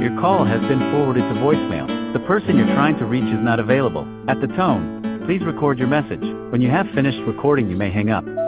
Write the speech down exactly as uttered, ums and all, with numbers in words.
Your call has been forwarded to voicemail. The person you're trying to reach is not available. At the tone, please record your message. When you have finished recording, you may hang up.